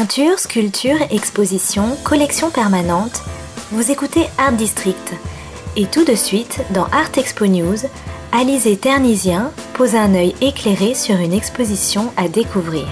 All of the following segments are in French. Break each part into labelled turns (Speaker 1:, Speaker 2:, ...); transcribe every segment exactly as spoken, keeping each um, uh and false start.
Speaker 1: Peinture, sculpture, exposition, collection permanente, vous écoutez Art District. Et tout de suite, dans Art Expo News, Alizé Ternisien pose un œil éclairé sur une exposition à découvrir.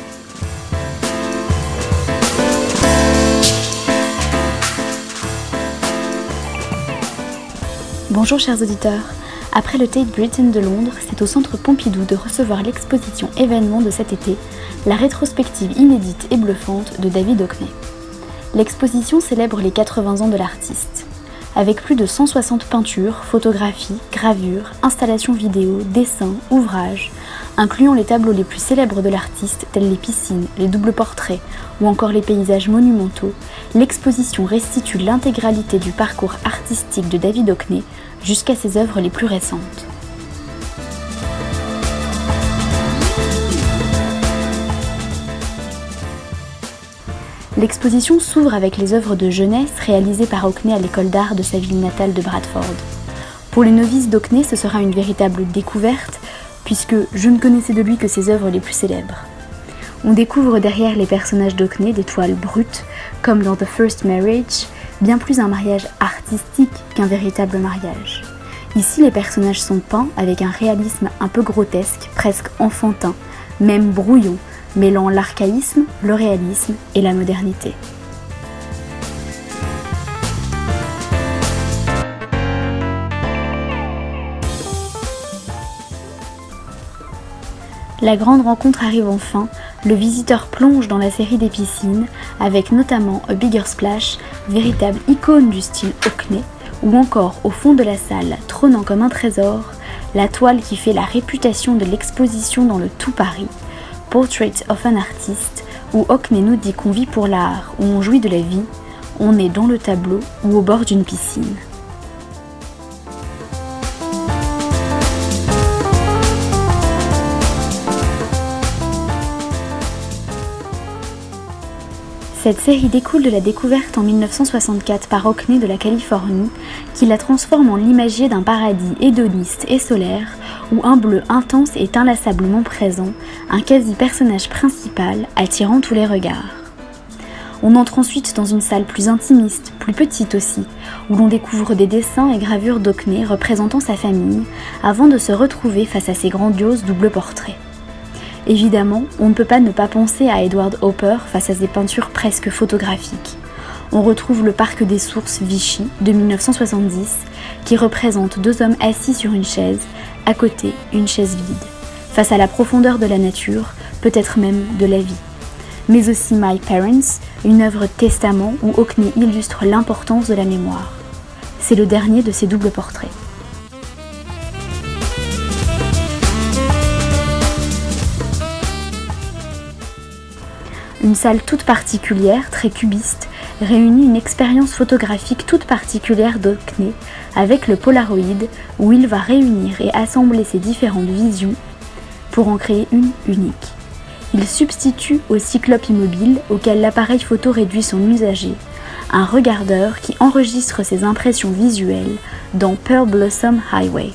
Speaker 2: Bonjour chers auditeurs, après le Tate Britain de Londres, c'est au Centre Pompidou de recevoir l'exposition événement de cet été, la rétrospective inédite et bluffante de David Hockney. L'exposition célèbre les quatre-vingts ans de l'artiste. Avec plus de cent soixante peintures, photographies, gravures, installations vidéo, dessins, ouvrages, incluant les tableaux les plus célèbres de l'artiste tels les piscines, les doubles portraits ou encore les paysages monumentaux, l'exposition restitue l'intégralité du parcours artistique de David Hockney jusqu'à ses œuvres les plus récentes. L'exposition s'ouvre avec les œuvres de jeunesse réalisées par Hockney à l'école d'art de sa ville natale de Bradford. Pour les novices d'Hockney, ce sera une véritable découverte, puisque je ne connaissais de lui que ses œuvres les plus célèbres. On découvre derrière les personnages d'Hockney des toiles brutes, comme dans The First Marriage, bien plus un mariage artistique qu'un véritable mariage. Ici, les personnages sont peints avec un réalisme un peu grotesque, presque enfantin, même brouillon, mêlant l'archaïsme, le réalisme et la modernité. La grande rencontre arrive enfin, le visiteur plonge dans la série des piscines, avec notamment A Bigger Splash, véritable icône du style Hockney, ou encore au fond de la salle, trônant comme un trésor, la toile qui fait la réputation de l'exposition dans le tout Paris, Portrait of an Artist, où Hockney nous dit qu'on vit pour l'art, où on jouit de la vie, on est dans le tableau ou au bord d'une piscine. Cette série découle de la découverte en mille neuf cent soixante-quatre par Hockney de la Californie, qui la transforme en l'imagier d'un paradis hédoniste et solaire, où un bleu intense est inlassablement présent, un quasi-personnage principal attirant tous les regards. On entre ensuite dans une salle plus intimiste, plus petite aussi, où l'on découvre des dessins et gravures d'Hockney représentant sa famille, avant de se retrouver face à ses grandioses doubles portraits. Évidemment, on ne peut pas ne pas penser à Edward Hopper face à ses peintures presque photographiques. On retrouve le Parc des Sources Vichy de mille neuf cent soixante-dix, qui représente deux hommes assis sur une chaise, à côté une chaise vide, face à la profondeur de la nature, peut-être même de la vie. Mais aussi My Parents, une œuvre testament où Hockney illustre l'importance de la mémoire. C'est le dernier de ses doubles portraits. Une salle toute particulière, très cubiste, réunit une expérience photographique toute particulière d'Hockney avec le Polaroid, où il va réunir et assembler ses différentes visions pour en créer une unique. Il substitue au cyclope immobile auquel l'appareil photo réduit son usager, un regardeur qui enregistre ses impressions visuelles dans Pearl Blossom Highway.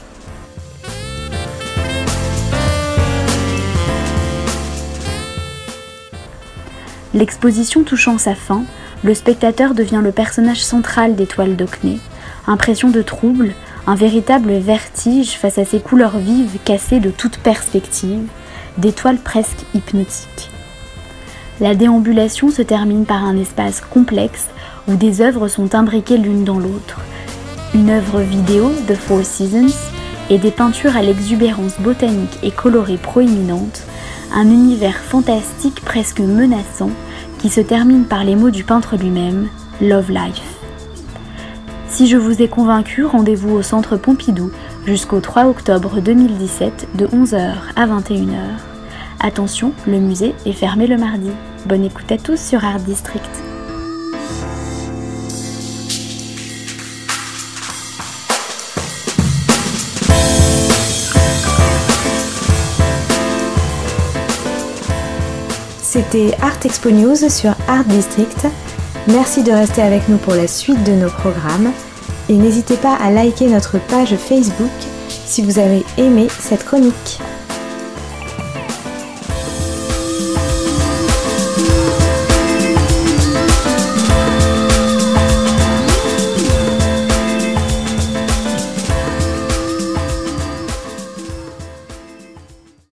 Speaker 2: L'exposition touchant sa fin, le spectateur devient le personnage central des toiles d'Hockney. Impression de trouble, un véritable vertige face à ces couleurs vives cassées de toute perspective, des toiles presque hypnotiques. La déambulation se termine par un espace complexe où des œuvres sont imbriquées l'une dans l'autre. Une œuvre vidéo de Four Seasons et des peintures à l'exubérance botanique et colorée proéminente, un univers fantastique presque menaçant qui se termine par les mots du peintre lui-même, Love Life. Si je vous ai convaincu, rendez-vous au Centre Pompidou jusqu'au trois octobre deux mille dix-sept de onze heures à vingt et une heures. Attention, le musée est fermé le mardi. Bonne écoute à tous sur Art District.
Speaker 1: C'était Art Expo News sur Art District. Merci de rester avec nous pour la suite de nos programmes et n'hésitez pas à liker notre page Facebook si vous avez aimé cette chronique.